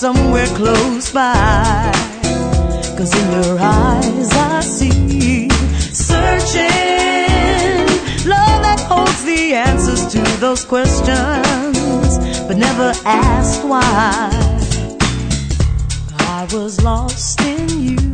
somewhere close by. 'Cause in your eyes I see searching love that holds the answers to those questions, but never asked why. I was lost in you.